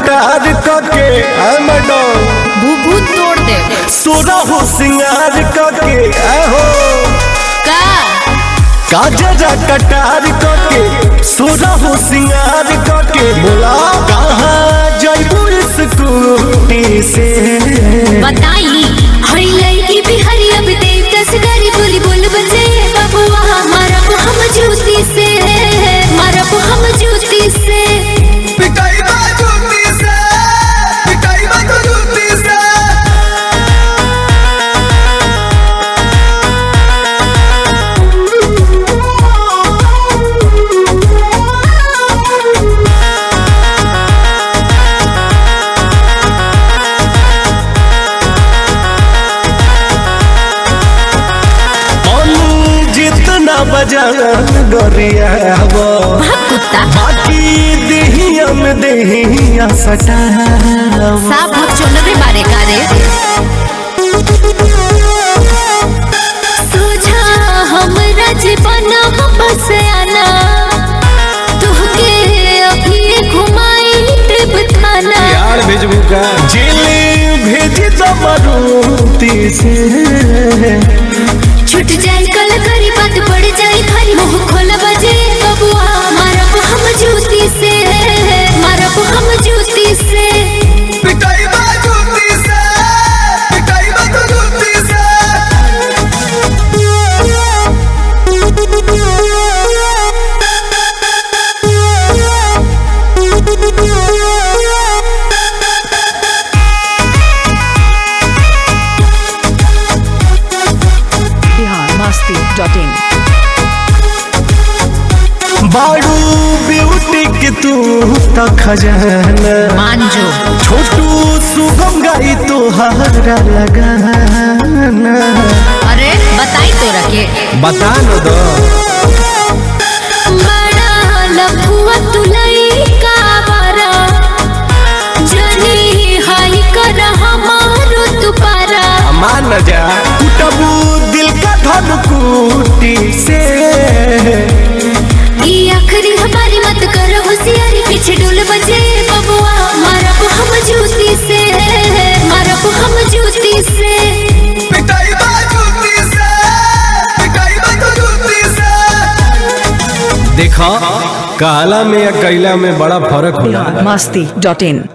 कटार कके मैडम भूभू तोड़ दे सोरा हो सिंगार कके हो का काजरा कटार कके सोरा हो सिंगार कके बोला कहाँ जाइबू स्कूटी से बताई हरी लड़की बिहारी अब देव दस गारी बोली बोल बजे बबुआ मारा को हम जूती से मारा को हम जूती से पिटाई बा जूती से पिटाई बा तो जूती से बजान गोरिया वो कुत्ता बाकी देहिया में देहिया सटा साफ भक्चोनरे बारे कारे सोझा हमरा जीवन बस आना तुहके अभी घुमाई ट्रिप थाना यार भेजबू का जेले भेज दो मरूती से छूट जाए कल करी बात पड़ जाए खाली मुंह खोल बजे बबुआ मारा को हम जूती से मारा को हम जूती से पिटाई बा जूती से पिटाई बा तो जूती से biharmasti.in बाड़ू ब्यूटी के तू तो खजाना मान जो छोटू सुगम गाई तो हारा लगाना अरे बताई तो रखे बता नो दो बड़ा लफुआ तुलई का बारा जनी हाई कर हमारो तुपारा मान न जा कुटबू दिल का धन कूटी से ये आखिरी हमारी मत करो होशियारी पीछे डोल बजे बबुआ मारा को हम जूती से मारा को हम जूती से पिटाई बा जूती से पिटाई बा तो जूती से देखा काला में या कैला में बड़ा फर्क होला biharmasti.in